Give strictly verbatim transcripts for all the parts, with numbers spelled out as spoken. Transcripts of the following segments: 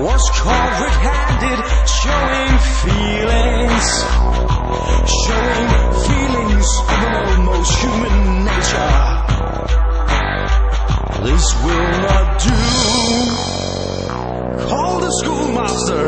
was caught red-handed, showing feelings, showing feelings of an almost human nature. This will not do. Call the schoolmaster.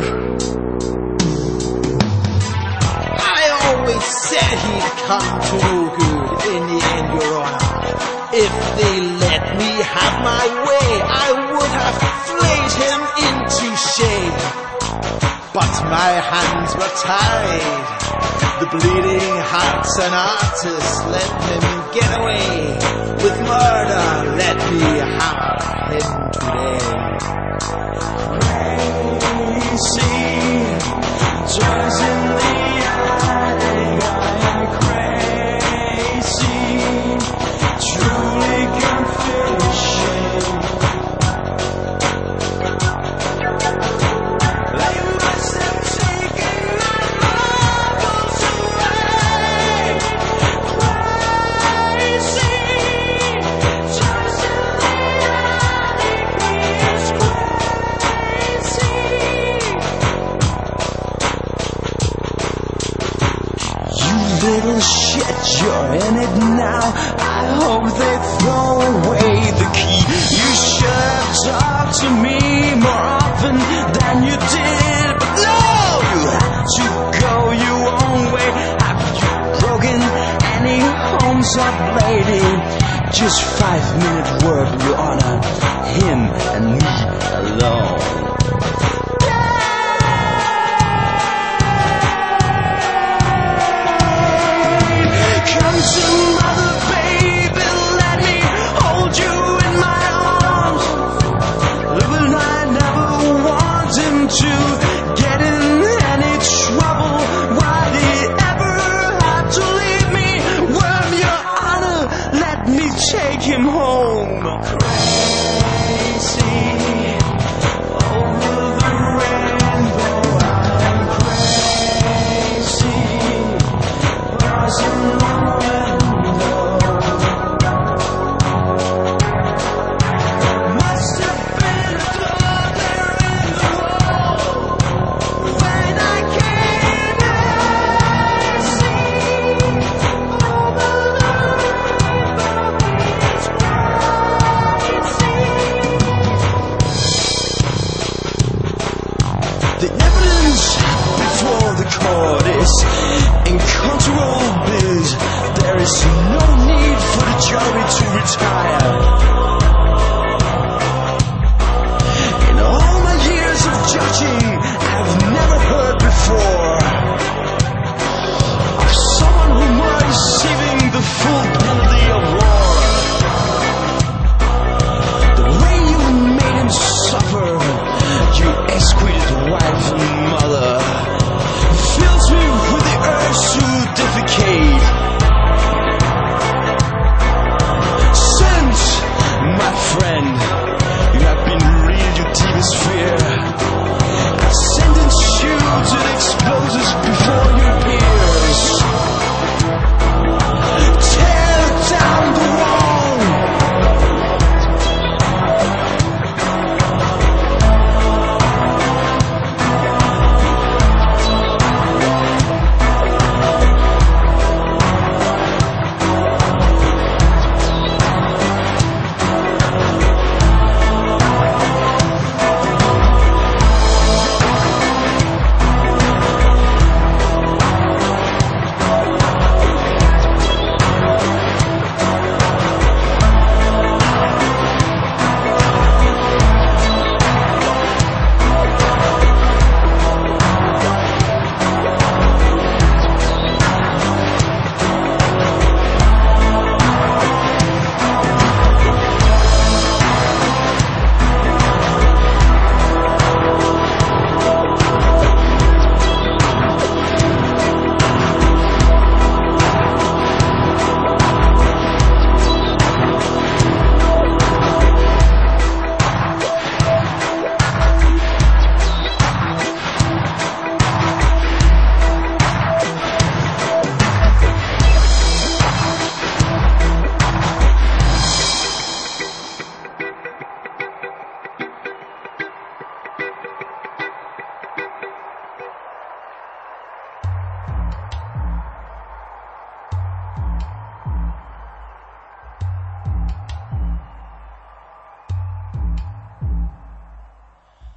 I always said he'd come to no good in the end, Your Honor. If they let me have my way, I would have flayed him into shame. But my hands were tied. The bleeding hearts and artists let him get away. With murder, let me have him today. Crazy, joys in the attic, I am crazy, truly can feel the shame. They must have taken my marbles away. Crazy, joys in the attic, he is crazy. You little shit, you're in it now. I hope they throw away the key. You should talk to me more often than you did.